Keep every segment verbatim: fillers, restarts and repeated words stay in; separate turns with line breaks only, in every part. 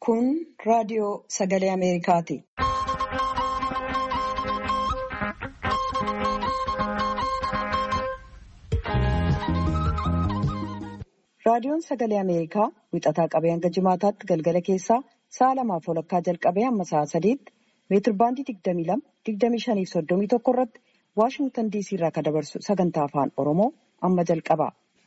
Kun raadiyoo sagalee Ameerikaati. Raadiyoon sagalee Ameerikaa wixataa qabee hanga jimaataatti galgala keessaa sa'a lamaaf walakkaa jalqabee hamma sa'a sadiitti meetir baandii digdamii lama, digdamii shanii fi soddomii tokko irratti Waashingtan diisii irraa kan dabarsu sagantaa afaan Oromoo amma jalqaba.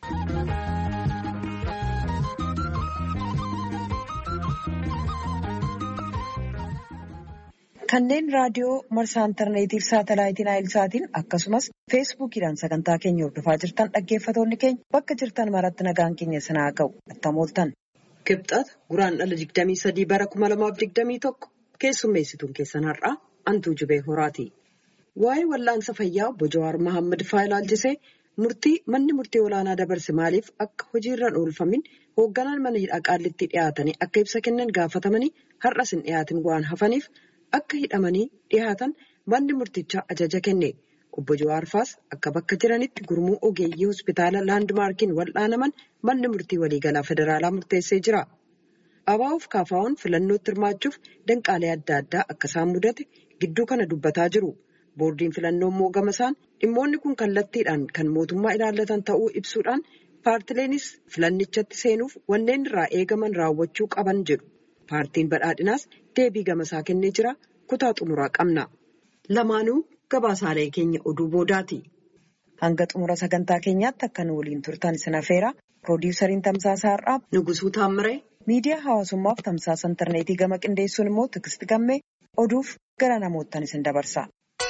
Kanneen raadiyoo marsaa intarneetii fi saatalaayitiin Naayilsaatiin akkasumas feesbuukiidhaan sagantaa keenya hordofaa jirtan dhaggeeffatoonni keenya bakka jirtan maratti nagaan keenya sinaa ga'u attam ooltan.
Kibxata guraandhala digdamii sadii bara kuma lamaaf digdamii tokko keessummeessituun keessan har'aa Antuu Jibee Horaati. Waa'ee wal'aansa fayyaa obbo Jawaar Mohaammed faa ilaalchisee murtii manni murtii olaanaa dabarse maaliif akka hojiirra hin oolfamin hoogganaan mana hidhaa Qaallitti dhiyaatanii akka ibsa kennan gaafatamanii har'as hin dhiyaatin waan hafaniif. Akka hidhamanii dhihaatan manni murtichaa ajaja kenne. Obbo Jawaar faas akka bakka jiranitti gurmuu ogeeyyii hospitaala laandmaarkiin wal'aanaman manni murtii waliigalaa federaalaa murteessee jira. Abaa'uuf kaafaa'uun filannootti hirmaachuuf danqaalee adda addaa akka isaan mudate gidduu kana dubbataa jiru. Boordiin filannoo immoo gama isaan dhimmoonni kun kallattiidhaan kan mootummaa ilaallatan ta'uu ibsuudhaan paartileenis filannichatti seenuuf wanneen irraa eegaman raawwachuu qaban jedhu. Paartiin badhaadhinaas deebii gamasaa kennee jira. Kutaa xumuraa qabna. Lamaanuu gabaasaalee keenya oduu boodaati.
Hanga xumura sagantaa keenyaatti akka nu waliin turtan isin affeera. Piroodyusariin Tamsaasaa Har'aaf
Nugusuu Taammiree.
Miidiyaa hawaasummaaf tamsaasa intarneetii gama qindeessuun immoo Tigisti Gammee oduuf gara namoottan isin dabarsa.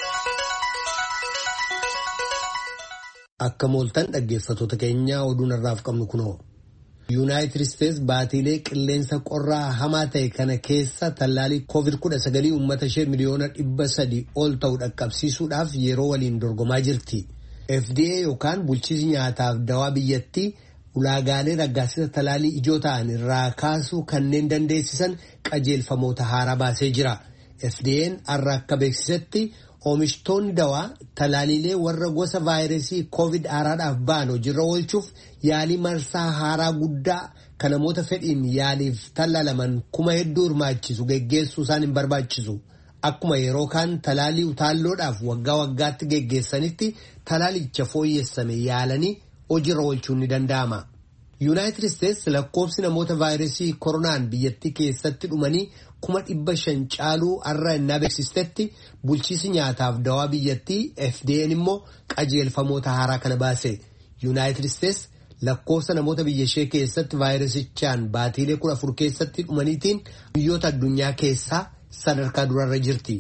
Akka mooltan dhaggeeffatoota keenyaa oduun irraaf qabnu kunoo. Yuunaayitid Isteets baatiilee qilleensa qorraa hamaa ta'e kana keessa tallaalii koovid kudha sagal uummata ishee miliyoona dhibba sadii ol ta'u dhaqqabsiisuudhaaf yeroo waliin dorgomaa jirti. F D A yookaan bulchiinsi nyaataaf dawaa biyyattii ulaagaalee raggaasisa tallaalii ijoo ta'an irraa kaasuu kanneen dandeessisan qajeelfamoota haaraa baasee jira. F D A'n har'a akka beeksisetti oomishtoonni dawaa talaaliilee warra gosa vaayirasii koovid haaraadhaaf ba'an hojiirra oolchuuf yaalii marsaa haaraa guddaa kan namoota fedhiin yaaliif tallaalaman kuma hedduu hirmaachisu geggeessuu isaan hin barbaachisu. Akkuma yeroo kaan talaalii utaalloodhaaf waggaa waggaatti geggeessanitti talaalicha fooyyessame yaalanii hojiirra oolchuun ni danda'ama. Yuunaayitid Isteets lakkoofsi namoota vaayirasii koronaan biyyattii keessatti dhumanii kuma dhibba shan caaluu har'a innaa beeksistetti bulchiinsi nyaataaf dawaa biyyattii F D A'n immoo qajeelfamoota haaraa kana baase. Yuunaayitid Isteets lakkoofsa namoota biyya ishee keessatti vaayirasichaan baatiilee kudha afur keessatti dhumaniitiin biyyoota addunyaa keessaa sadarkaa durarra jirti.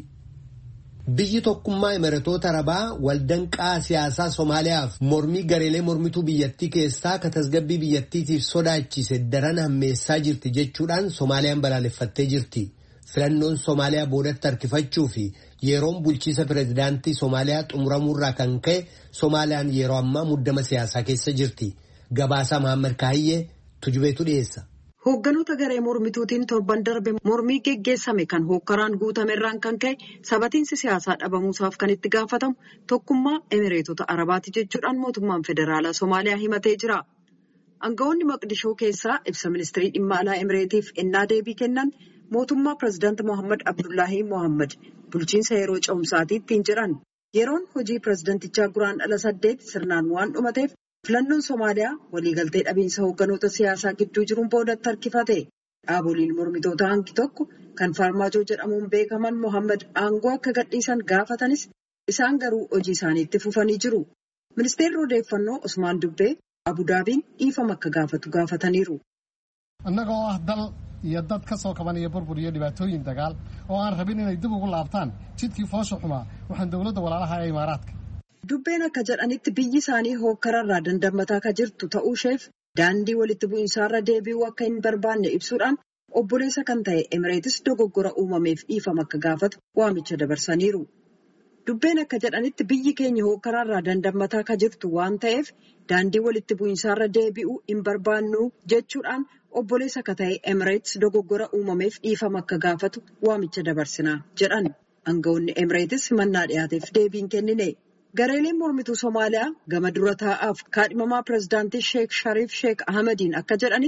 Biyyi tokkummaa Imiratoota Arabaa waldanqaa siyaasaa Somaaliyaaf mormii gareelee mormituu biyyattii keessaa ka tasgabbii biyyattiitiif sodaachise daran hammeessaa jirti jechuudhaan Somaaliyaan balaaleffattee jirti. Filannoon Somaaliyaa boodatti harkifachuu fi yeroon bulchiisa pireezidaantii Somaaliyaa xumuramuurraa kan ka'e Somaaliyaan yeroo ammaa muddama siyaasaa keessa jirti. Gabaasaa Mahammad Kaahiyyee Tujubeetu dhiyeessa.
Hoogganoota garee mormituutiin torban darbe mormii geggeessame kan hookkaraan guutamerraan kan ka'e sabatiinsi siyaasaa dhabamuusaaf kan itti gaafatamu tokkummaa Emireetota Arabaati jechuudhaan mootummaan federaalaa Somaaliyaa himatee jira. Aangawoonni Maqdishoo keessaa ibsa ministirii dhimma alaa Emireetiif ennaa deebii kennan mootummaa pireezidaanti Mohaammed Abdullaahii Mohaammed bulchiinsa yeroo ce'umsaatiitti jedhan. Yeroon hojii pireezidaantichaa guraandhala saddeet sirnaan waan dhumateef. Filannoon Somaaliyaa waliigaltee dhabiinsa hoogganoota siyaasaa gidduu jiruun boodatti harkifate. Dhaaboliin mormitoota hangi tokko kan Farmaajoo jedhamuun beekaman Mohaammed aangoo akka gadhiisan gaafatanis isaan garuu hojii isaaniitti fufanii jiru. Ministeerri odeeffannoo Usmaan Dubbee Abudaabiin dhiifama akka gaafatu gaafataniiru.
Annagoo ah dal iyo dad ka soo kabanaya burbur iyo dhibaatooyin dagaal oo aan rabin inay dib ugu laabtaan jidkii foosha xumaa waxaan dowladda walaalaha ee Imaaraadka.
Dubbeen akka jedhanitti biyyi isaanii hookkararraa dandamataa akka jirtu ta'uu isheef daandii walitti bu'iinsaarra deebi'uu akka hin barbaanne ibsuudhaan obboleessa kan ta'e Emireetis dogoggora uumameef dhiifama akka gaafatu waamicha dabarsaniiru. Dubbeen akka jedhanitti biyyi keenya hookkararraa dandamataa akka jirtu waan ta'eef daandii walitti bu'iinsaarra deebi'uu hin barbaannu jechuudhaan obboleessa akka ta'e Emireetis dogoggora uumameef dhiifama akka gaafatu waamicha dabarsinaa jedhan. Aangawoonni Emireetis himannaa dhiyaateef deebiin kennine. Gareeleen mormituu Somaaliyaa gama dura taa'aaf kaadhimamaa pireezidaantii Sheek Shariif Sheek Ahmediin akka jedhanitti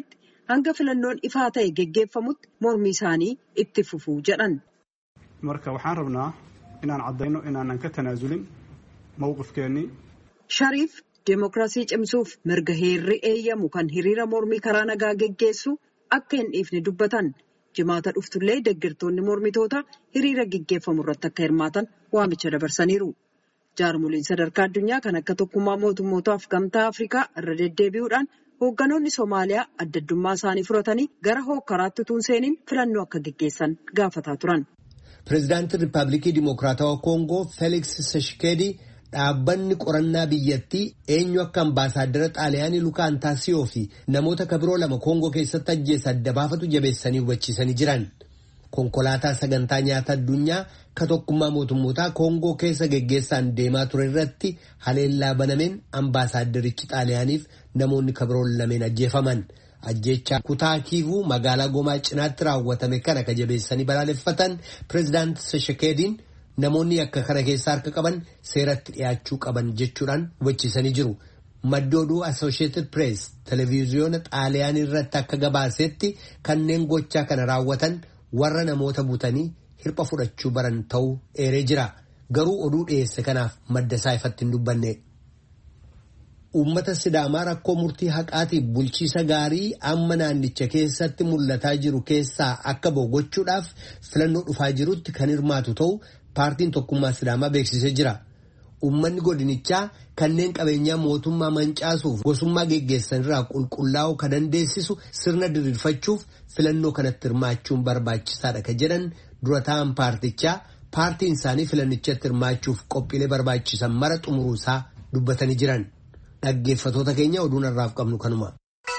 hanga filannoon ifaa ta'e geggeeffamutti mormii isaanii itti fufuu jedhan.
Marka waxaan rabnaa inaan caddayno inaanan ka tanaasulin mawqifkeenni. Shariif
Deemokiraasii cimsuuf mirga heerri eeyyamu kan hiriira mormii karaa nagaa geggeessu akka hin dhiifne dubbatan. Jimaata dhuftullee deeggartoonni mormitoota hiriira geggeeffamu irratti akka hirmaatan waamicha dabarsaniiru. Jaarmoliin sadarkaa addunyaa kan akka tokkummaa mootummootaaf gamtaa Afrikaa irra deddeebi'uudhaan hoogganoonni Somaaliyaa adda addummaa isaanii furatanii gara hookkaraatti utuu hin seeniin filannoo akka geggeessan gaafataa turan.
Pireezidaantii Riippaabilikii Dimokiraatawaa Koongoo Feeliks Tshisekedi dhaabbanni qorannaa biyyattii eenyu akka ambaasaaddara xaaliyaanii Lukaan Taasiyoo fi namoota kabiroo lama Koongoo keessatti ajjeesa adda baafatu jabeessanii hubachiisanii jiran. Konkolaataa sagantaa nyaata addunyaa ka tokkummaa mootummootaa Koongoo keessa geggeessaan deemaa ture irratti haleellaa banameen ambaasaaddarichi xaaliyaaniif namoonni kabiroon lameen ajjeefaman. Ajjeechaa kutaa Kiivuu magaalaa Gomaa cinaatti raawwatame kana ka jabeessanii balaaleffatan Pireezidaanti Tshisekediin namoonni akka kana keessa harka qaban seeratti dhiyaachuu qaban jechuudhaan hubachiisanii jiru. Maddi oduu Associated Press televiziyoona xaaliyaanii irratti akka gabaasetti kanneen gochaa kana raawwatan warra namoota butanii hirpha fudhachuu baran ta'uu eeree jira. Garuu oduu dhiyeesse kanaaf madda isaa ifatti hin dubbanne. Uummata Sidaamaa rakkoo murtii haqaatiif bulchiisa gaarii amma naannicha keessatti mul'ataa jiru keessaa akka ba'u gochuudhaaf filannoo dhufaa jirutti kan hirmaatu ta'u paartiin tokkummaa Sidaamaa beeksisee jira. Uummanni godinichaa kanneen qabeenyaa mootummaa mancaasuuf gosummaa geggeessan irraa qulqullaa'uu kan dandeessisu sirna diriirfachuuf filannoo kanatti hirmaachuun barbaachisaadha kan jedhan dura taa'an paartichaa paartiin isaanii filannichatti hirmaachuuf qophiilee barbaachisan mara xumuruusaa dubbatanii jiran. Dhaggeeffatoota keenya oduun irraaf qabnu kanuma.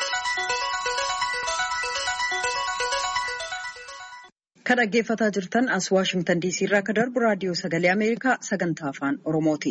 Kan dhaggeeffataa jirtan as Waashingtan diisii irraa kan darbu raadiyoo sagalee Ameerikaa sagantaa afaan Oromooti.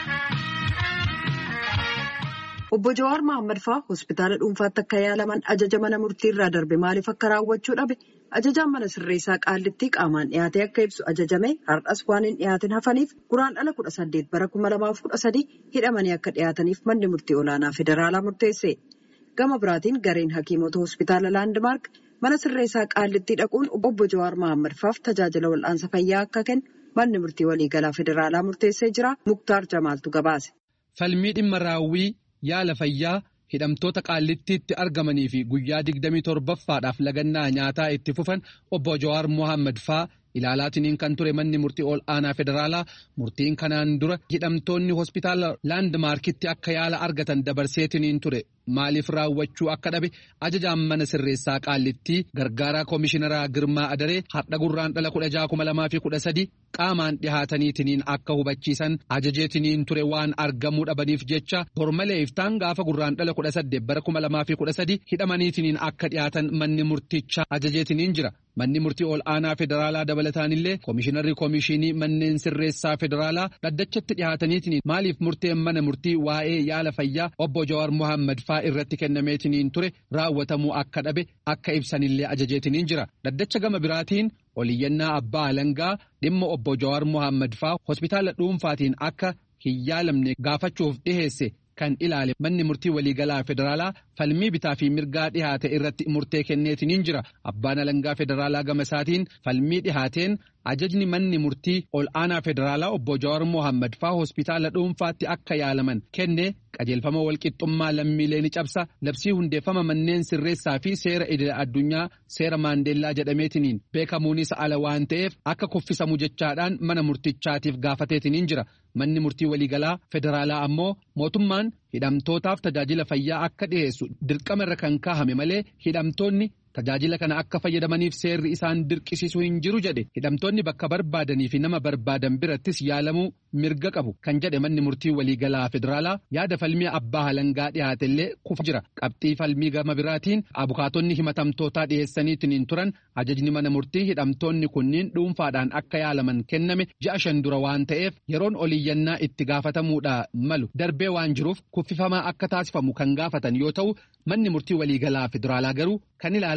Obbo Jawaar Mohaammed fa'aa hospitaala dhuunfaatti akka yaalaman ajaja mana murtii irraa darbe maaliif akka raawwachuu dhabe ajajaan mana sirreessaa Qaallittii qaamaan dhiyaatee akka ibsu ajajame har'as waan hin dhiyaatin hafaniif guraandhala kudha saddeet bara kuma lamaaf kudha sadii hidhamanii akka dhiyaataniif manni murtii olaanaa federaalaa murteesse. Gama biraatiin gareen hakiimota hospitaala Laandmaark mana sirreessaa Qaallittii dhaquun obbo Jawaar Mohaammed fa'aaf tajaajila wal'aansa fayyaa akka kennu manni murtii waliigalaa federaalaa murteessee jira. Muktaar Jamaaltu gabaase.
Falmii dhimma raawwii yaala fayyaa hidhamtoota Qaallittiitti argamanii fi guyyaa digdamii torbaffaadhaaf lagannaa nyaataa itti fufan obbo Jawaar Mohaammed fa'aa ilaalaatiniin kan ture manni murtii ol aanaa federaalaa murtiin kanaan dura hidhamtoonni hospitaala Laandmaarkitti akka yaala argatan dabarseetiniin ture maaliif raawwachuu akka dhabe ajajaan mana sirreessaa Qaallittii gargaaraa koomishinaraa Girmaa Adaree har'a gurraandhala kudha jaha kuma lamaa fi kudha sadii qaamaan dhihaataniitiniin akka hubachiisan ajajeetiniin ture waan argamuu dhabaniif jecha bormalee iftaan gaafa gurraandhala kudha saddeet bara kuma lamaa fi kudha sadii hidhamaniitiniin akka dhihaatan manni murticha ajajeetiniin jira. Manni murtii ol aanaa federaalaa dabalataanillee koomishinarri koomishinii manneen sirreessaa federaalaa dhaddachatti dhihaataniitiin maaliif murteen mana murtii waa'ee yaala fayyaa obbo Jawaar Mohaammed fa'aa irratti kennameetiniin ture raawwatamuu akka dhabe akka ibsanillee ajajeetiniin jira. Dhaddacha gama biraatiin oliyyannaa abbaa alangaa dhimma obbo Jawaar Mohaammed fa'aa hospitaala dhuunfaatiin akka hin yaalamne gaafachuuf dhiheesse. Kan ilaale manni murtii waliigalaa federaalaa falmii bitaa fi mirgaa dhihaate irratti murtee kenneetiniin jira. Abbaan alangaa federaalaa gama isaatiin falmii dhihaateen ajajni manni murtii ol aanaa federaalaa obbo Jawaar Mohaammed fa'aa hospitaala dhuunfaatti akka yaalaman kenne qajeelfama walqixxummaa lammiilee ni cabsa labsii hundeeffama manneen sirreessaa fi seera idil addunyaa seera maandeellaa jedhameetiniin beekamuunis ala waan ta'eef akka kuffisamu jechaadhaan mana murtichaatiif gaafateetiniin jira. Manni murtii waliigalaa federaalaa ammoo mootummaan hidhamtootaaf tajaajila fayyaa akka dhiyeessu dirqama irra kan kaahame malee hidhamtoonni tajaajila kana akka fayyadamaniif seerri isaan dirqisiisu hin jiru jedhe hidhamtoonni bakka barbaadanii fi nama barbaadan birattis yaalamuu mirga qabu kan jedhe manni murtii waliigalaa federaalaa yaada falmii abbaa alangaa dhiyaatellee kufa jira. Qabxii falmii gama biraatiin abukaatonni himatamtootaa dhiyeessaniitiin turan ajajni mana murtii hidhamtoonni kunniin dhuunfaadhaan akka yaalaman kenname ji'a shan dura waan ta'eef yeroon oliyyannaa itti gaafatamuudha malu darbee waan jiruuf kuffifamaa akka taasifamu kan gaafatan yoo ta'u manni murtii waliigalaa federaalaa garuu kan ilaalan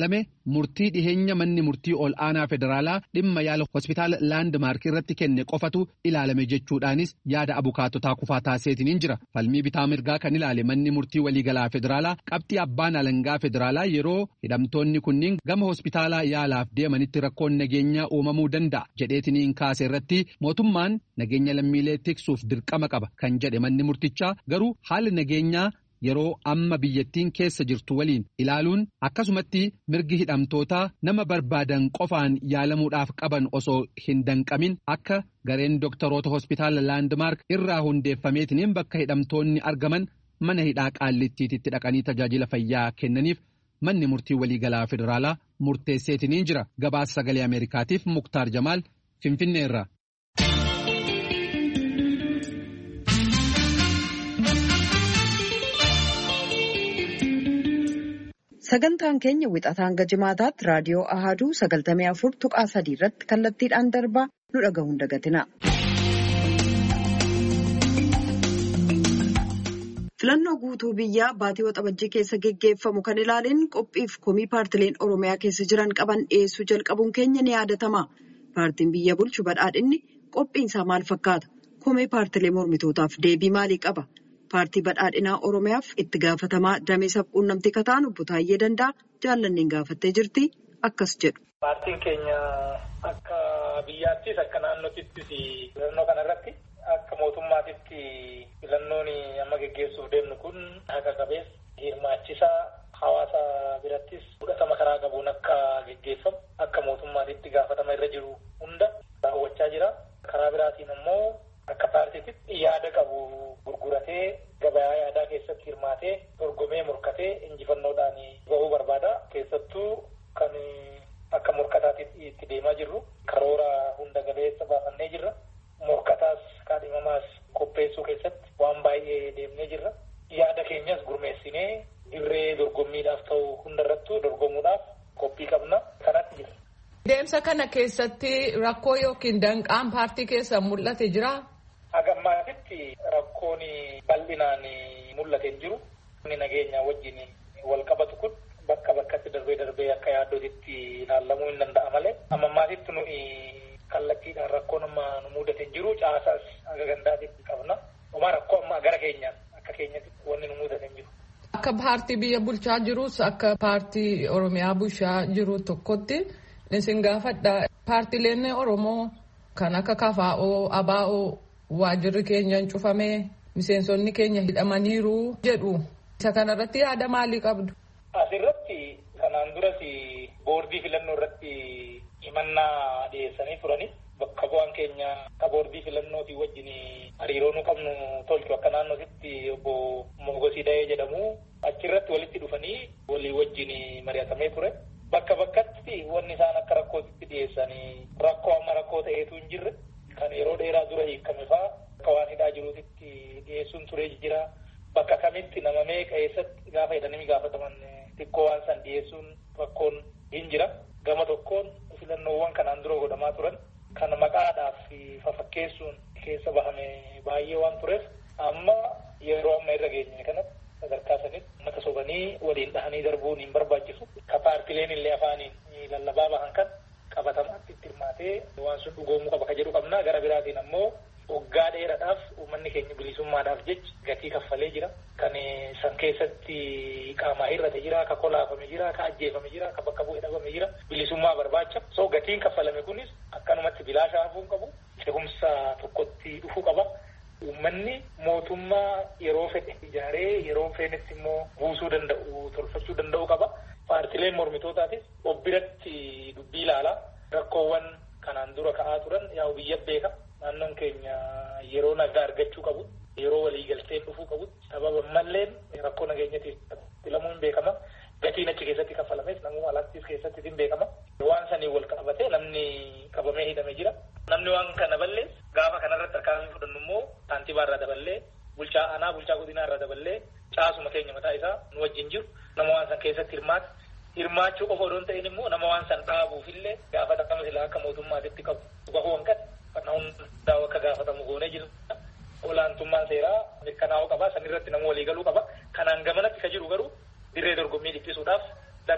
ilaalame murtii dhiheenya manni murtii ol aanaa federaalaa dhimma yaala hospitaala laandmaark irratti kenne qofatu ilaalame jechuudhaanis yaada abukaatotaa kufaa taaseetiin jira. Falmii bitaa mirgaa kan ilaale manni murtii waliigalaa federaalaa qabxii abbaan alangaa federaalaa yeroo hidhamtoonni kunniin gama hospitaalaa yaalaaf deemanitti rakkoon nageenyaa uumamuu danda'a jedheetiniin kaase irratti mootummaan nageenya lammiilee tiksuuf dirqama qaba kan jedhe manni murtichaa garuu haala nageenyaa yeroo amma biyyattiin keessa jirtu waliin ilaaluun akkasumatti mirgi hidhamtootaa nama barbaadan qofaan yaalamuudhaaf qaban osoo hin danqamin akka gareen dooktaroota hospitaala laandmaark irraa hundeeffameetiniin bakka hidhamtoonni argaman mana hidhaa qaallittiitti dhaqanii tajaajila fayyaa kennaniif manni murtii waliigalaa federaalaa murteesseetiniin jira. Gabaasa sagalee Ameerikaatiif Muktaar Jamaal Finfinneerra.
Sagantaan keenya wixataa hanga jimaataatti raadiyoo Ahaduu sagaltamii afur tuqaa sadii irratti kallattiidhaan darbaa nu dhagahuun dagatina. Filannoo guutuu biyyaa baatii waxabajjii keessa geggeeffamu kan ilaaleen qophiif komii paartileen Oromiyaa keessa jiran qaban dhiyeessuu jalqabuun keenya ni yaadatama. Paartiin biyya bulchu badhaadhinni qophiinsaa maal fakkaata? Komee paartilee mormitootaaf deebii maalii qaba? Paartii badhaadhinaa Oromiyaaf itti gaafatamaa damee sabquunnamtii kataan obbo Taayyee Danda'a jaallanneen gaafattee jirti akkas jedhu.
Paartiin keenya akka biyyaattis akka naannootittis filannoo kanarratti akka mootummaatitti filannoon amma geggeessuuf deemnu kun haqa qabeessa hirmaachisaa hawaasa birattis fudhatama karaa qabuun akka geggeeffamu akka mootummaatitti gaafatama irra jiru hunda daawwachaa jira. Karaa biraatiin immoo akka paartiitti yaada qabu gurguratee gabaa yaadaa keessatti hirmaatee dorgomee morkatee injifannoodhaan bahuu barbaada. Keessattuu kan akka morkataatti itti deemaa jirru karoora hunda galeessa baafannee jirra. Morkataas kaadhimamaas qopheessuu keessatti waan baay'ee deemnee jirra. Yaada keenyas gurmeessinee dirree dorgommiidhaaf ta'u hundarrattuu dorgomuudhaaf qophii qabna. Kanatti jira.
Deemsa kana keessatti rakkoo yookiin danqaan paartii keessa mul'ate jira.
Hagammaatitti rakkoon bal'inaan mul'ate hin jiru. Inni nageenya wajjin wal qabatu kun bakka bakkatti darbee darbee akka yaaddootitti ilaalamuu hin danda'a malee. Ammammaatitti nuyi kallattiidhaan rakkoon amma nu mudate hin jiru. Caasaas haga gandaatitti qabna. Homaa rakkoo amma gara keenyaan akka keenyatti wanni nu mudate hin jiru.
Akka paartii biyya bulchaa jirus akka paartii Oromiyaa bulchaa jiru tokkotti isin gaafadha. Paartileen Oromoo kan akka K F O, A B O waajirri keenya cufamee miseensonni keenya hidhamaniiru jedhu. Isa kanarratti yaada maalii qabdu?
Asirratti kanaan duras boordii filannoo irratti himannaa dhiyeessanii turani. Bakka bu'aan keenya akka boordii filannootii wajjin hariiroo nu qabnu tolchu akka naannootti obbo Mogosii Dayee jedhamu achirratti walitti dhufanii walii wajjin mari'atamee ture. Bakka bakkatti wanni isaan akka rakkootitti dhiyeessanii rakkoo amma rakkoo ta'eetu hin jirre kan yeroo dheeraa dura hiikame fa'aa akka waan hidhaa jiruutitti dhiyeessuun turee jira. Bakka kamitti nama meeqa eessatti gaafa hidhanii gaafataman xiqqoo waan san dhiyeessuun rakkoon hin jira. Gama tokkoon filannoowwan kanaan dura godhamaa turan kan maqaadhaaf fafakkeessuun keessa bahame baay'ee waan tureef amma yeroo amma irra geenye kanatti sadarkaa sanitti uummata sobanii waliin dhahanii darbuun hin barbaachisu. Ka paartileen illee afaaniin lallabaa bahan kan qabatamaatti itti hirmaatee waan sun dhugoomuu qaba ka jedhu qabna. Gara biraatiin ammoo waggaa dheeraadhaaf uummanni keenya bilisummaadhaaf jecha gatii kaffalee jira. Kan san keessatti qaamaa hir'ate jira, ka kolaafame jira, ka ajjeefame jira, ka bakka bu'ee dhabame jira. Bilisummaa barbaacha. So gatiin kaffalame kunis akkanumatti bilaashaa hafuu qabu. Ce'umsa tokkotti dhufuu qaba. Uummanni mootummaa yeroo fedhe ijaaree yeroo feenetti immoo buusuu danda'u, tolfachuu danda'u qaba. Paartileen mormitootaatis obbiratti dubbii ilaalaa rakkoowwan kanaan dura ka'aa turan yaa'u biyya beeka. Naannoon keenya yeroo nagaa argachuu qabu, yeroo waliigalteen dhufuu qabu. Sababa malleen rakkoo nageenyatiif filamuun beekama. Gatiin achi keessatti kaffalames namuu alaattis keessatti hin beekama. Waan sanii wal qabatee namni qabamee hidhamee jira. Namni waan kana ballee gaafa kanarratti harkaan fudhannu immoo saantiibaa irraa daballee bulchaa aanaa bulchaa godinaa irraa daballee caasuma keenya mataa isaa nu wajjin jiru. Nama waan san keessatti hirmaatu. Hirmaachuu qofa odoo hin ta'in immoo nama waan san dhaabuufillee gaafatama silaa akka mootummaatitti qabu. Bahuu hanqate kan hundaa akka gaafatamu goonee jiru. Olaantummaan seeraa mirkanaa'uu qaba. Sanirratti nama walii galuu qaba. Kanaan gamanatti ka jiru garuu dirree dorgommii dhiphisuudhaaf danqaan nu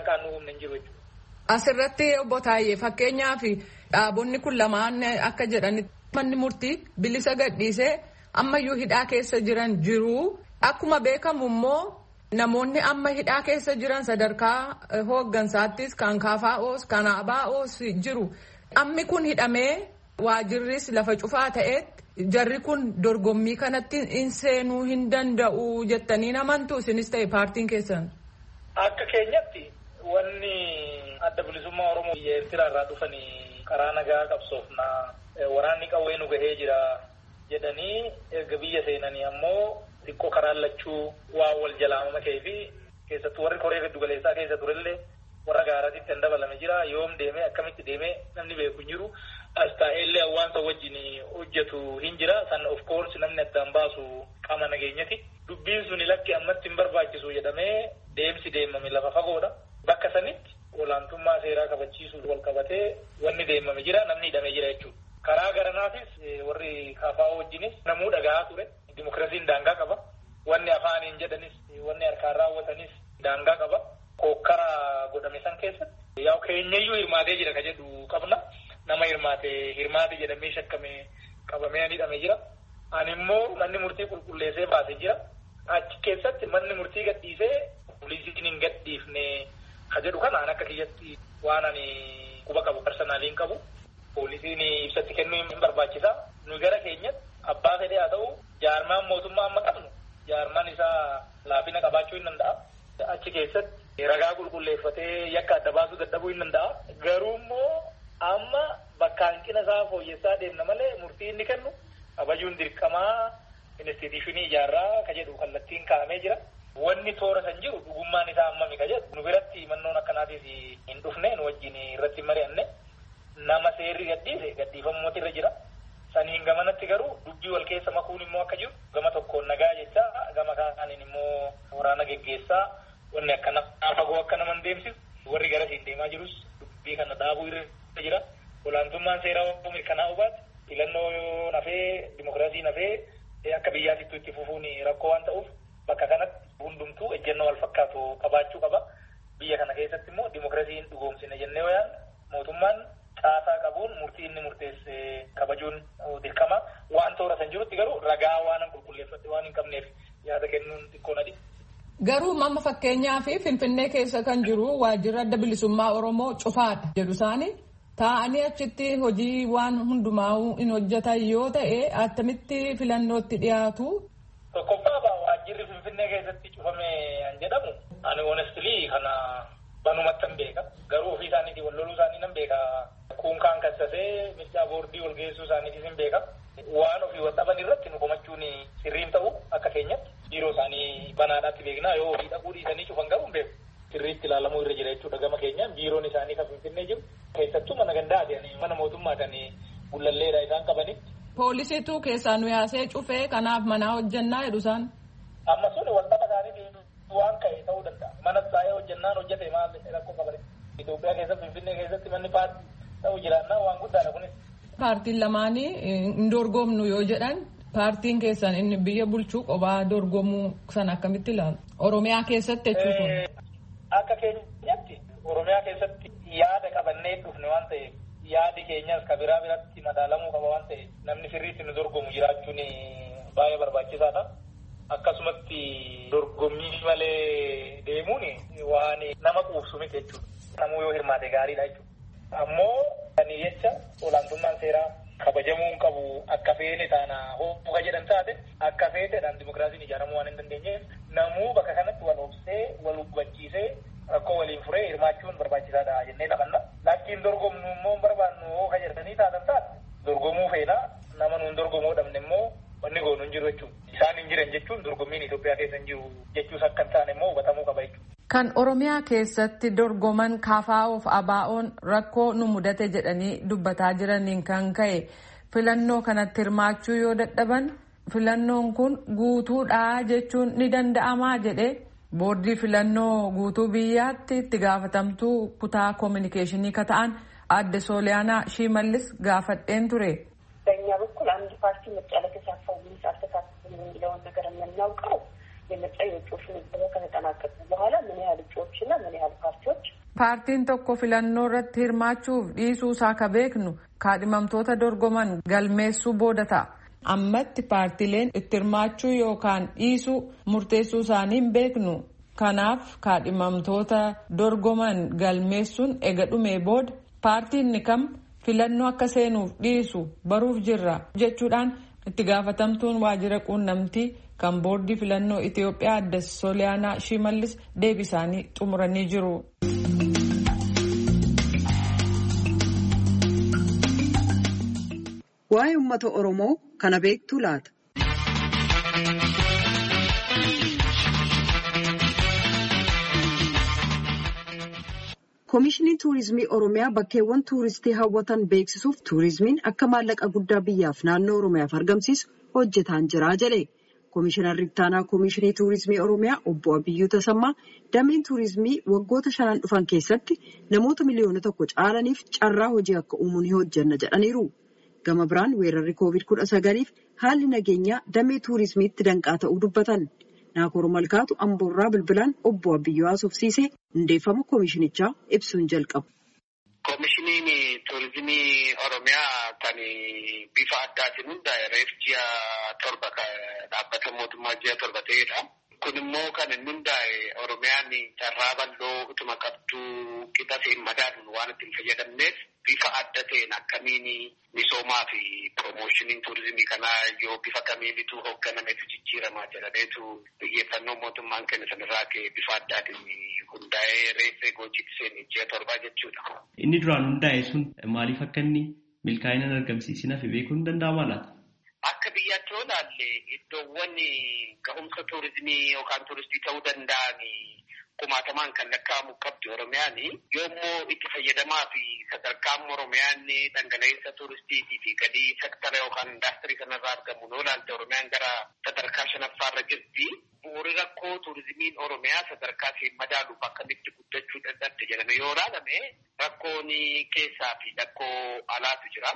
dhufne hin jiru jechuudha.
Asirratti obbo Taayyee fakkeenyaaf dhaabonni kun lamaan akka jedhanitti manni murtii bilisa gadhiisee ammayyuu hidhaa keessa jiran jiru. Akkuma beekamu immoo namoonni amma hidhaa keessa jiran sadarkaa hooggansaattis kan kaafaa'oos kan abaa'oos jiru. Ammi kun hidhamee waajirris lafa cufaa ta'etti jarri kun dorgommii kanatti hin seenuu hin danda'u jettanii amantu isinis ta'e paartiin keessan.
Akka keenyatti wanni adda bilisummaa Oromoo biyya Eertiraa irraa dhufanii karaa nagaa qabsoofnaa waraanni qawwee nu gahee jira jedhanii erga biyya seenanii ammoo xiqqoo karaan lachuu waa wal jalaamama ka'ee fi keessattuu warri koree giddu galeessaa keessa turellee warra gaaraatitti kan dabalame jira. Yoom deemee akkamitti deemee namni beeku hin jiru. As taa'ellee hawaasa wajjin hojjetu hin jira. San of course namni addaan baasu qaama nageenyati. Dubbiin suni lakki ammatti hin barbaachisu jedhamee deemsi deemame lafa fagoodha. Bakka sanitti olaantummaa seeraa kabachiisuuf wal qabatee wanni deemame jira, namni hidhamee jira jechuudha. Karaa garanaatis warri kaafaa'oo wajjinis namuu dhagahaa ture. Dimokiraasiin daangaa qaba. Wanni afaaniin jedhanis wanni harkaan raawwatanis daangaa qaba. Kokkara godhame san keessatti yaa keenyayyuu hirmaatee jira ka jedhu qabna. Nama hirmaate hirmaate jedhamee shakkame qabamee hidhamee jira. Ani immoo manni murtii qulqulleessee baasee jira. Achi keessatti manni murtii gadhiisee poolisiin hin gadhiifne ka jedhu kana akka kiyyatti waan ani quba qabu personaaliin qabu. Poolisiin ibsatti kennuu hin barbaachisa. Nu gara keenyatti abbaa fedhee haa ta'u jaarmaan mootummaa amma qabnu jaarmaan isaa laafina qabaachuu hin danda'a. Achi keessatti ragaa qulqulleeffatee yakka adda baasuu dadhabuu hin danda'a. Garuu immoo amma bakka hanqina isaa fooyyessaa deemna malee murtii inni kennu kabajuun dirqamaa instituushinii ijaarraa ka jedhu kallattiin kaa'amee jira. Wanni toora san jiru dhugummaan isaa hammami ka jedhu nu biratti mannoon akkanaatiif hin dhufne nu wajjin irratti mari'anne nama seerri gadhiise gadhiifamuutu irra jira. Saniin gamanatti garuu dubbii wal keessa makuun immoo akka jiru gama tokkoon nagaa jecha gama kaaniin immoo waraana geggeessaa wanni akkana fagoo akka naman deemsisu warri garasiin deemaa jirus dubbii kana dhaabuu irra jira. Olaantummaan seeraa mirkanaa'uu baate filannoo nafee dimokiraasii nafee akka biyyaatittu itti fufuun rakkoo waan ta'uuf bakka kanatti hundumtuu ejjennoo wal fakkaatu qabaachuu qaba. Biyya kana keessatti immoo dimokiraasiin dhugoomsine jennee wayaan mootummaan caasaa qabuun murtii inni murteesse kabajuun dirqama. Waan toora san jirutti garuu ragaa waan qulqulleeffatte waan hin qabneef yaada kennuun xiqqoon adi.
Garuu amma fakkeenyaa fi Finfinnee keessa kan jiru waajjirri adda bilisummaa Oromoo cufaadha jedhu isaanii taa'anii achitti hojii waan hundumaa hin hojjetan yoo ta'e attamitti filannootti dhiyaatu.
Tokkoffaa waajjirri Finfinnee keessatti cufame an jedhamu ani honestly kana banumatti hin beeka. Garuu ofii isaaniitii wal loluu isaanii nan beeka. Kuunkaan kassasee mircaa boordii wal geessuu isaaniitis hin beeka. Waan ofii wal dhaban irratti nu komachuun sirriin ta'u akka keenyatti biiroo isaanii banaadhaatti beeknaa yoo ofii dhaquu dhiisanii cufan garuu hin beeku. Sirriitti ilaalamuu irra jira jechuudha gama keenyaan biiroon isaanii kan Finfinnee jiru. Keessattuu mana gandaati mana mootummaadhaan bullalleedha isaan qabanitti.
Poolisiitu keessaa nu yaasee cufee kanaaf manaa hojjannaa jedhu isaan.
Amma sun wal dhaba isaanii waan ka'e ta'uu danda'a. Mana taa'ee hojjannaan hojjete maal rakkoo qabate. Itoophiyaa keessatti Finfinnee keessatti manni paartii ta'uu jiraannaa waan guddaadha kunis.
Paartiin lamaanii hin dorgomnu yoo jedhan paartiin keessan inni biyya bulchuu qophaa dorgomuu san akkamitti ilaalu? Oromiyaa keessatti jechuudha.
Akka keenyatti Oromiyaa keessatti yaada qabannee dhufne waan ta'eef yaadi keenyas ka biraa biratti madaalamuu qaba waan ta'eef namni sirriitti nu dorgomu jiraachuun baay'ee barbaachisaadha. Akkasumatti dorgommii malee deemuun waan nama quubsu miti jechuudha. Namuu yoo hirmaate gaariidha jechuudha. Ammoo kan jecha olaantummaan seeraa kabajamuu hin qabu akka feene taana hooka jedhan taate akka feeteedhaan dimokiraasiin ijaaramuu waan hin dandeenyeef namuu bakka kanatti wal obsee wal hubachiisee rakkoo waliin furee hirmaachuun barbaachisaadha jennee taphanna. Lakkiin dorgomnu immoo hin barbaannu hooka jedhanii taatan taate dorgomuu feena nama nuun dorgomuu dhabne immoo wanni goonu hin jiru jechuudha. Isaan hin jiran jechuun dorgommiin Itoophiyaa keessa hin jiru jechuus akka hin taane immoo hubatamuu qaba jechuudha.
Kan Oromiyaa keessatti dorgoman kaafaa'oof abaa'oon rakkoo nu mudate jedhanii dubbataa jiraniin kan ka'e filannoo kanatti hirmaachuu yoo dadhaban filannoon kun guutuudhaa jechuun ni danda'amaa jedhee boordii filannoo guutuu biyyaatti itti gaafatamtuu kutaa koominikeeshinii ka ta'an adde Sooliyaanaa Shimallis gaafadheen ture.
በእኛ በኩል አንድ ፓርቲ ምርጫ ለተሳተፈው ምን ሳልተሳተፈ የሚለውን ነገር የምናውቀው የምርጫ የውጭዎች ምዝገባ ከተጠናቀቀ በኋላ ምን ያህል እጩዎችና ምን ያህል ፓርቲዎች
ፓርቲን tokko filannoo irratti hirmaachuuf dhiisuu isaa ka beeknu kaadhimamtoota dorgoman galmeessuu booda ta'a. Ammatti paartileen itti hirmaachuu yookaan dhiisuu murteessuu isaanii hin beeknu. Kanaaf kaadhimamtoota dorgoman galmeessuun ega dhumee booda paartiin kam filannoo akka seenuuf dhiisu baruuf jirra jechuudhaan itti gaafatamtuun waajjira quunnamtii kan boordii filannoo Itoophiyaa adde Sooliyaanaa Shimallis deebisaanii xumuranii jiru.
Waa'ee uummata Oromoo kana beektuu laata? Koomishiniin Tuurizimii Oromiyaa bakkeewwan tuuristii hawwatan beeksisuuf tuurizimiin akka maallaqa guddaa biyyaaf naannoo Oromiyaaf argamsiisu hojjetaan jira jedhe. Koomishinarri ittaanaa Koomishinii Tuurizimii Oromiyaa obbo Abiyyuu Tasammaa dameen tuurizimii waggoota shanan dhufan keessatti namoota miliyoona tokko caalaniif carraa hojii akka uumuu ni hojjenna jedhaniiru. Gama biraan weerarri koovid kudha sagaliif haalli nageenyaa damee tuurizimiitti danqaa ta'uu dubbatan. Naakoor Malkaatu Amboorraa bilbilaan obbo Abiyyuu haasofsiisee hundeeffama koomishinichaa ibsuun jalqabu.
Koomishiniin Tuurizimii Oromiyaa kan bifa addaatiin hundaa'e reef ji'a torba dhaabbata mootummaa ji'a torba ta'edha. Kun immoo kan inni hundaa'e Oromiyaan carraa bal'oo utuma qabduu qixa ta'een madaaluun waan ittiin fayyadamneef bifa adda ta'een akkamiin misoomaa fi piroomoshiniin tuurizimii kanaa yoo bifa kamiinitu hoogganameetu jijjiiramaa jedhameetu xiyyeeffannoo mootummaan kenna sanirraa ka'e bifa addaatiin hundaa'ee reeffee goochitti seenee ji'a torbaa jechuudha.
Inni duraan hundaa'e sun maaliif akka inni milkaa'ina hin argamsiisinaaf beekuun danda'ama laata?
Akka biyyaatti yoo ilaalle iddoowwan ga'umsa tuurizimii yookaan tuuristii ta'uu danda'an kumaatamaan kan lakkaa'amu qabdi Oromiyaan yoommoo itti fayyadamaa fi sadarkaan Oromiyaan dhangala'insa tuuristiitii fi galii sektara yookaan indaastirii kanarraa argamu yoo ilaalte Oromiyaan gara sadarkaa shanaffaarra jirti. Bu'uuri rakkoo tuurizimiin Oromiyaa sadarkaa isheen madaaluuf akkamitti guddachuu danda'atte jedhame yoo ilaalame rakkoon keessaa fi rakkoo alaatu jira.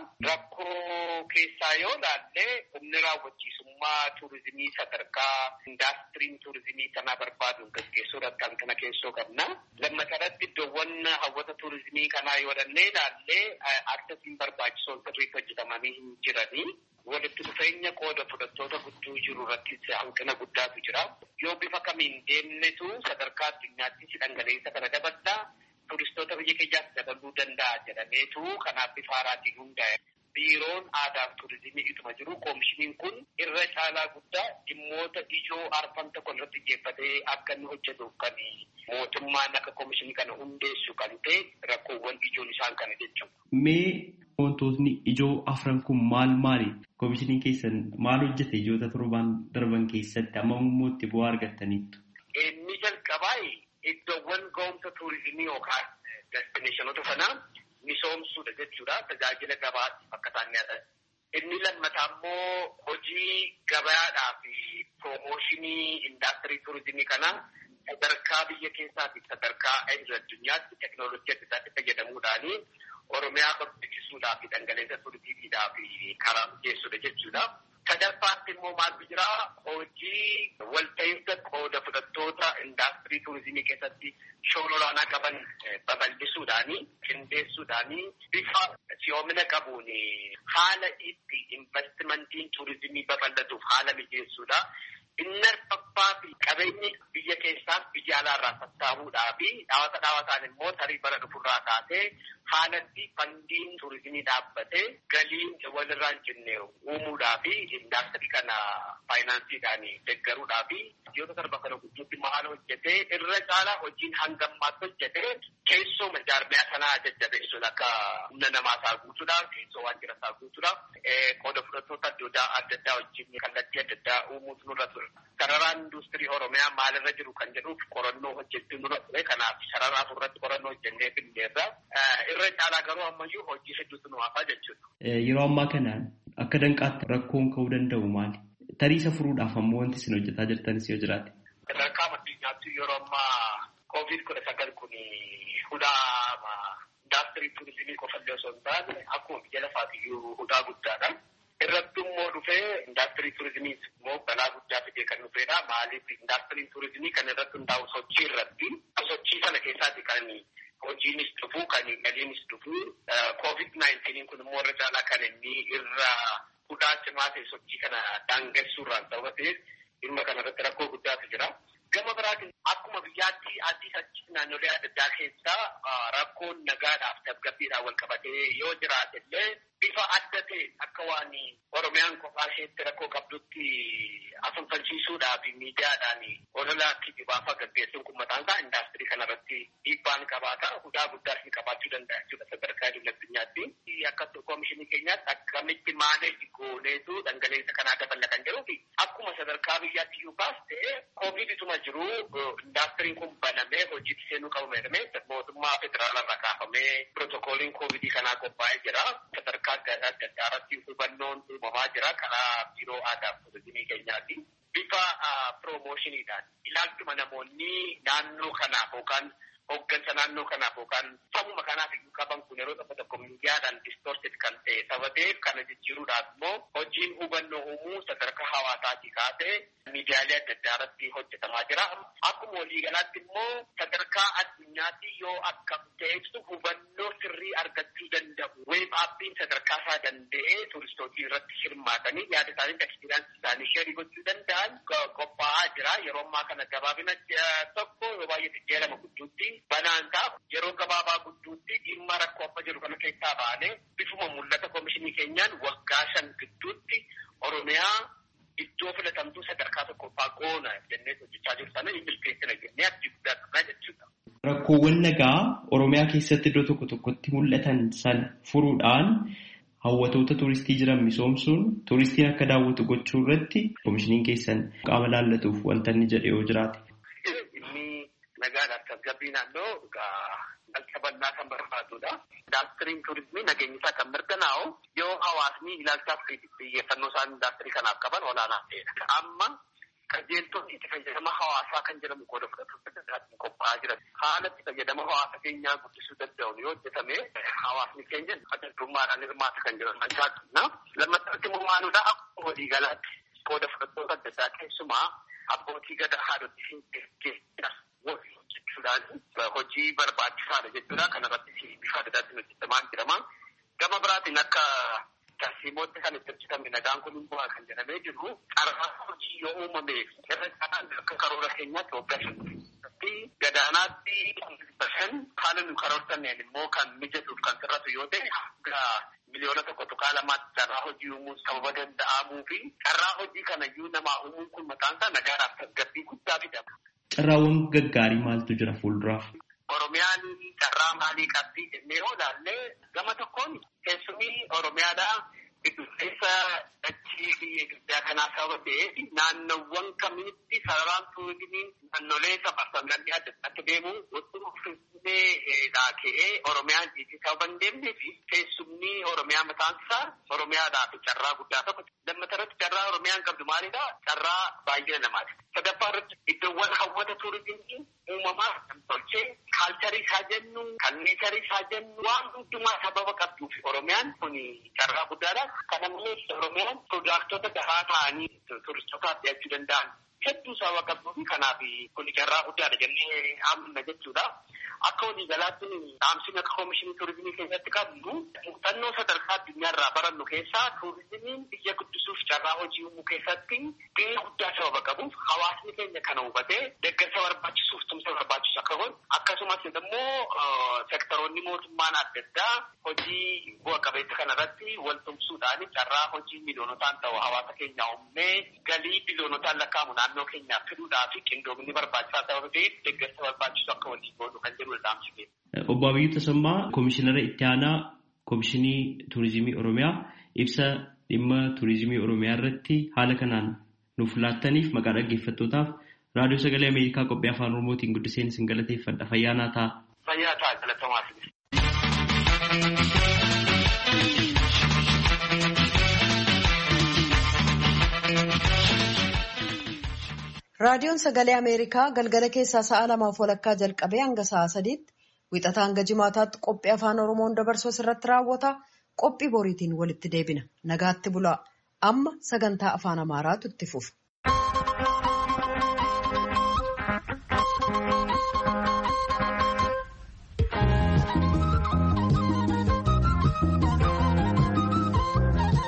Rakkoo keessaa yoo ilaalle humni raawwachiisummaa tuurizimii sadarkaa indaastiriin tuurizimii kanaa barbaaduun gaggeessuudhaan kan kana keessoo qabna. Lammatarratti iddoowwan hawwata tuurizimii kanaa yoo ilaalle ilaalle akkasiin barbaachisoon sirriitti hojjetamanii hin jiranii. Walitti dhufeenya qooda fudhattoota gudduu jiru irratti hanqina guddaatu jira. Yoo bifa kamiin deemnetu sadarkaa addunyaatti dhangala'insa kana daballaa turistoota biyya keenyaatti dabaluu danda'a jedhameetu kanaaf bifa haaraatiin hundaa'e. Biiroon aadaa fi tuurizimii ituma jiru koomishiniin kun irra caalaa guddaa dhimmoota ijoo arfan tokko irratti xiyyeeffatee akka inni hojjetuuf kan mootummaan akka koomishinii kana hundeessu kan ta'e rakkoowwan ijoon isaan kana jechuudha.
Mee wantootni ijoo afran kun maal maali? Koomishiniin keessan maal hojjete ijoota torban darban keessatti amma immoo itti bu'aa argattaniittu?
Inni jalqabaa iddoowwan ga'umsa tuurizimii yookaan destineeshinoota sanaa misoomsuudha jechuudha. Tajaajila gabaatti akka isaan nyaatan. Inni lammataa immoo hojii gabaadhaa fi piroomooshinii indaastirii tuurizimii kanaa sadarkaa biyya keessaa fi sadarkaa addunyaatti teekinooloojii adda addaatti fayyadamuudhaani Oromiyaa barbaachisuudhaa fi dhangala'insa tuurizimiidhaa fi karaa mijeessuudha jechuudha. Sadaffaatti immoo maaltu jira hojii walta'iinsa qooda fudhattoota indaastirii tuurizimii keessatti shoora olaanaa qaban babal'isuudhaani qindeessuudhaani bifa si'oomina qabuun haala itti investimentiin tuurizimii babal'atuuf haala mijeessuudha. Inni arfaffaa fi qabeenyi biyya keessaaf biyya alaarraa sassaabuudhaa fi dhaawata dhaawataan immoo tarii bara dhufurraa kaasee haalatti fandiin tuurizimii dhaabbatee galiin walirraa hin cinne uumuudhaa fi indaastirii kana faayinaansiidhaan deeggaruudhaa fi biyyoota darba kana gidduutti maal hojjetee irra caalaa hojiin hangammaatti hojjetee keessoo jaarmiyaa sanaa jajjabeessuun akka humna namaa isaa guutuudhaaf keessoo waajjira isaa guutuudhaaf qooda fudhattoota adda addaa wajjin kallattii adda addaa uumuutu nurra ture. Sararaan industirii Oromiyaa maalirra jiru kan jedhuuf qorannoo hojjechuun nurra ture. Kanaaf sarara afurratti qorannoo hojjennee findeerra. Irra caalaa garuu ammayyuu hojii hedduutu nu hafaa jechuudha.
Yeroo ammaa kanaan akka danqaatti rakkoon ka'uu danda'u maali? Tariisa furuudhaaf ammoo wanti isin hojjetaa jirtanis yoo jiraate.
Sadarkaa addunyaatti yeroo ammaa koovid kudha sagal kun hudhaa indaastirii tuurizimii qofallee osoo hin taane akkuma biyya lafaatiyyuu hudhaa guddaadha. Irratti immoo dhufee dhufee indaastirii turizimii immoo balaa guddaa fidee kan dhufedha. Maaliif indaastirii turizimii kan irratti hundaa'u sochii irratti sochii sana keessaatti kan hojiinis dhufu kan galiinis dhufu koovid naayintiiniin kun immoo irra caalaa kan inni irra guddaa cimaa ta'e sochii kana daangessuurraan sababa ta'eef dhimma kanarratti rakkoo guddaatu jira. Gama biraatiin akkuma biyyaatti adii achi naannolee adda addaa keessaa rakkoon nagaadhaaf tasgabbiidhaan wal qabatee yoo jiraate illee bifa adda ta'e akka waan Oromiyaan kophaa isheetti rakkoo qabdutti afanfalchiisuudhaaf miidiyaadhaan olola kijibaa gaggeessuun kun mataan isaa indaastirii kanarratti dhiibbaan qabaata. Hudhaa guddaas ni qabaachuu danda'a jechuudha sadarkaa addunyaatti. Akka koomishinii keenyaatti akkamitti maaneeji gooneetu dhangala'insa kanaa dabala kan jedhuu fi akkuma sadarkaa biyyaatti iyyuu baastee koovidituma jiru indaastiriin kun banamee hojiitti seenuu qabu jedhamee mootummaa federaalarraa kaafamee pirootokooliin koovidii kanaa qophaa'ee jira. Sadarkaa adda addaa irratti hubannoon uumamaa jira karaa biiroo aadaa fi turizimii keenyaati. Bifa piroomoshiniidhaan ilaalchuma namoonni naannoo kanaaf yookaan hoggansa naannoo kanaaf yookaan sabuma kanaaf iyyuu qaban kun yeroo tokko tokko miidiyaadhaan distorted kan ta'e sababeef kana jijjiiruudhaaf immoo hojiin hubannoo uumuu sadarkaa hawaasaatii kaasee miidiyaalee adda addaa irratti hojjetamaa jira. Akkuma waliigalaatti immoo sadarkaa addunyaatti yoo akkam ta'etu hubannoo sirrii argachuu danda'u. Weeb aappiin sadarkaa isaa danda'ee turistootii irratti hirmaatanii yaada isaanii taksisiidhaan isaanii sheerii gochuu danda'an qophaa'aa jira. Yeroo ammaa kana gabaabina tokko yoo baay'ee jijjiirama gudduutti banaan ta'a. Yeroo gabaabaa gudduutti dhimma rakkoo amma jiru kana keessaa baanee bifuma mul'ata koomishinii keenyaan waggaa shan gidduutti Oromiyaa iddoo filatamtuu sadarkaa tokkoffaa goona jennee hojjechaa jiru sana hin milkeessina jennee abdii guddaa qabnaa jechuudha.
Rakkoowwan nagaa Oromiyaa keessatti iddoo tokko tokkotti mul'atan sana furuudhaan hawwatoota tuuristii jiran misoomsuun tuuristiin akka daawwatu gochuu irratti koomishiniin keessan qaama laallatuuf wanta inni jedhe yoo jiraate.
Inni nagaadhaaf tasgabbii naannoo qabannaa kan barbaadudha. Indaastiriin turizimii nageenya isaa kan mirkanaa'u yoo hawaasni ilaalchaaf xiyyeeffannoo isaan indaastirii kanaaf qaban olaanaa ta'edha. Amma qajeeltonni itti fayyadama hawaasaa kan jedhamu qooda fudhatuun qophaa'aa jira. Haala itti fayyadama hawaasa keenyaa guddisuu danda'uun yoo hojjetame hawaasni keenya addaddummaadhaan hirmaata kan jiran mancaadha. Lammaffatti immoo maaludha akkuma waliigalaatti qooda fudhattoota adda addaa keessumaa abbootii gadaa haadhotii fi gaggeessaa hojjechuudhaan hojii barbaachisaadha jechuudha. Kanarratti bifa adda addaatiin hojjetamaa jirama. Gama biraatiin akka tarsiimotti kan itti hojjetame nagaan kun immoo kan jedhamee jiru carraa hojii yoo uumame irra caalaan akka karoora keenyaatti waggaa shantti gadaanaatti bashan haala nu karoortanneen immoo kan mijatuuf kan sirratu yoo ta'e hanga miliyoona tokko tuqaa lamaatti carraa hojii uumuun sababa danda'amuu fi carraa hojii kanayyuu namaa uumuun kun maqaan isaa nagaadhaaf tasgabbii guddaa fidama.
Carraawwan gaggaarii maaltu jira fuulduraaf?
Oromiyaan carraa maalii qabdi jennee yoo ilaalle gama tokkoon keessumii Oromiyaadhaa giddu keessa dachii biyya guddaa kanaa sababa ta'eef naannowwan kamitti sararaan turizimiin naannolee safarsamanii adda addaatti deemu wattuma finfinneedhaa ka'ee Oromiyaan jiitii sababa hin deemnee fi keessumni Oromiyaa mataan isaa Oromiyaadhaa fi carraa guddaa tokko. Lammata irratti carraa Oromiyaan qabdu maalidhaa? Carraa baay'ina namaati. Sadaffaa irratti iddoowwan hawwata turizimii uumamaa tolchee kaalcharii isaa jennu kan neecharii isaa jennu waan hundumaa sababa qabduuf Oromiyaan kun carraa guddaadha. Kana malees Oromiyaan piroodaktota gahaa ta'anii turistootaaf dhiyaachuu danda'an hedduu sababa qabduuf kanaaf kun carraa guddaadha jennee amanna jechuudha. Akka waliigalaatti dhaamsiin akka koomishinii turizimii keessatti qabnu muuxannoo sadarkaa addunyaarraa barannu keessaa turizimiin biyya guddisuuf carraa hojii uumuu keessatti gahee guddaa sababa qabuuf hawaasni keenya kana hubatee deeggarsa barbaachisuuf tumsa barbaachisu akka godhu akkasumas immoo sektoroonni mootummaan adda addaa hojii bu'a qabeessa kanarratti wal tumsuudhaan carraa hojii miliyoonotaan ta'u hawaasa keenya uumnee galii biliyoonotaan lakkaa'amu naannoo keenyaaf fiduudhaa fi qindoomni barbaachisaa sababa ta'eef deeggarsa barbaachisu akka waliin godhu kan jedhu.
Obbo Abiyyuu Tasammaa Komishinara Itti Aanaa Komishinii Turizimii Oromiyaa ibsa dhimma turizimii Oromiyaa irratti haala kanaan nuuf laattaniif maqaa dhaggeeffattootaaf raadiyoo sagalee Ameerikaa qophii afaan Oromootiin guddiseen isin galateeffadha. Fayyaa naa ta'a.
Fayyaa ta'a galatamaa.
Raadiyoon sagalee Ameerikaa galgala keessaa sa'a lamaaf walakkaa jalqabee hanga sa'a sadiitti wixataa hanga jimaataatti qophii afaan Oromoon dabarsu irratti raawwata. Qophii boriitiin walitti deebina. Nagaatti bulaa.
amma sagantaa afaan Amaaraatu itti fufa.